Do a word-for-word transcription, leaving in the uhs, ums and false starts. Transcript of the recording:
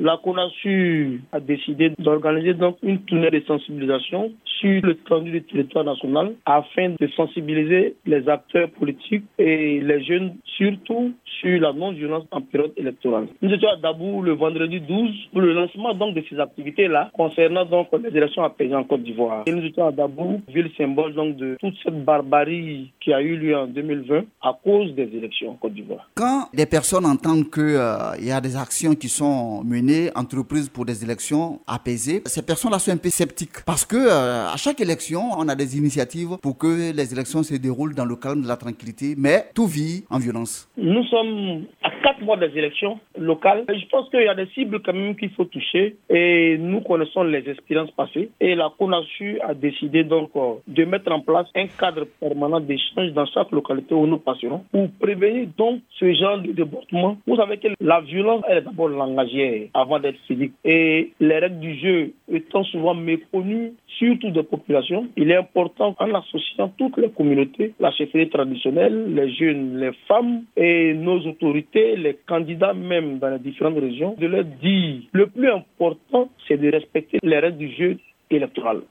la CONASU a décidé d'organiser donc une tournée de sensibilisation sur l'étendue du territoire national afin de sensibiliser les acteurs politiques et les jeunes, surtout sur la non-violence en période électorale. Nous étions à Dabou le vendredi douze pour le lancement donc de ces activités-là concernant donc les élections apaisées en Côte d'Ivoire. Et nous étions à Dabou, ville symbole donc de toute cette barbarie qui a eu lieu en deux mille vingt à cause des élections en Côte d'Ivoire. Quand des personnes entendent qu'il euh, y a des actions qui sont menées, entreprises pour des élections apaisées, ces personnes-là sont un peu sceptiques parce que euh, à chaque élection, on a des initiatives pour que les élections se déroulent dans le calme, de la tranquillité, mais tout vit en violence. Nous sommes à quatre mois des élections locales. Je pense qu'il y a des cibles quand même qu'il faut toucher et nous connaissons les expériences passées et la CONASU a décidé donc de mettre en place un cadre permanent d'échange dans chaque localité où nous passerons pour prévenir donc ce genre de débordement. Vous savez que la violence elle est d'abord langagière avant d'être physique et les règles du jeu étant souvent méconnues surtout des populations, il est important en associant toutes les communautés, la chefferie traditionnelle, les jeunes, les femmes et nos autorités, les candidats même dans les différentes régions, de leur dire le plus important c'est de respecter les règles du jeu électoral.